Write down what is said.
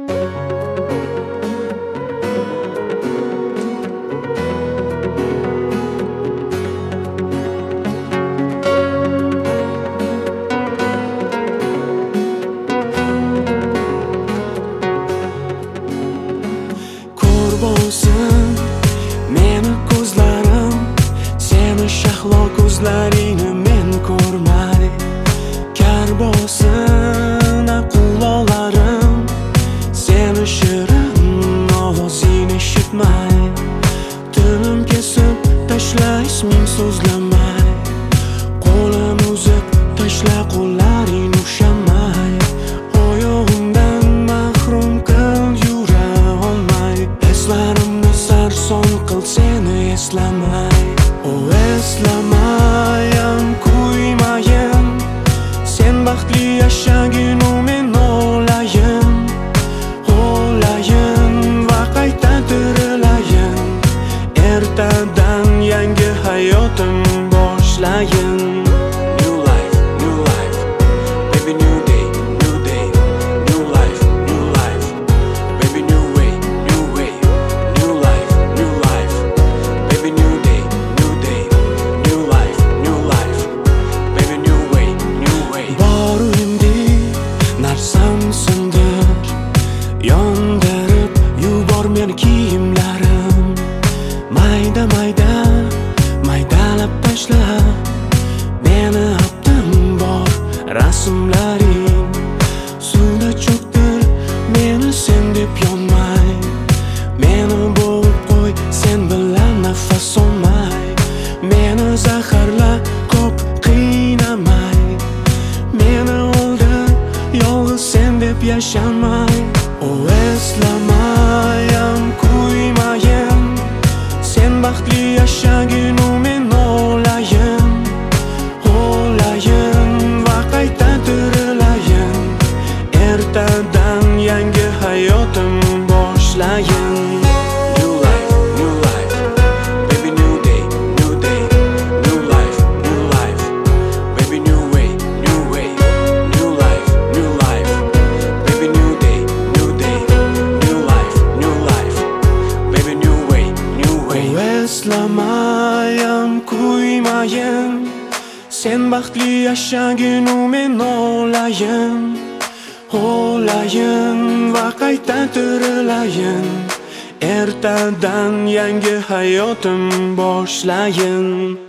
Bo'lsin meni ko'zlarim, seni shahlo ko'zlaringni men ko'rmay. Kar bo'lsin quloqlarim, seni shirin ovozingni eshitmay. Tilim kesib tashla isming so'zlamay, qo'lim uzib tashla qo'llaring ushamay. Oyog'imdan mahrum qil yura olmay, eslarimni sarson qil seni eslamay. O eslamayam kuymayin, sen baxtli yashagin u men o'layin. O'layin va qayta tirilayin, ertadan yangi hayotim boshlayin. New life, new life, baby new day, new day, new life, new life, baby new way, new way, new life, new life, baby new day, new day, new life, new life, baby new way, new way. Bor endi narsam sindir, yondirib yubor meni kiyimlarim. Mayda mayda maydalab tashla meni haptim bor rasmlaring. Suvda cho'ktir meni sen deb yonmay, meni bo'g'ib qo'y sen bilan nafas olmay. Meni zaharla ko'p qiynamay, meni o'ldir yolg'iz sen deb yashamay. O eslamayam kuymayin, sen baxtli yashagin u men o'layin. O'layin va qayta tirilayin, ertadan yangi hayotim boshlayin. New life, new life, baby new day, new day, new life, new life, baby new way, new way, new life, new life, baby new day, new day, new life, new life, baby new way, new way. Eslamayam kuymayin, sen baxtli yashagin u men o'layin. O'layin va qayta tirilayin, ertadan yangi hayotim boshlayin.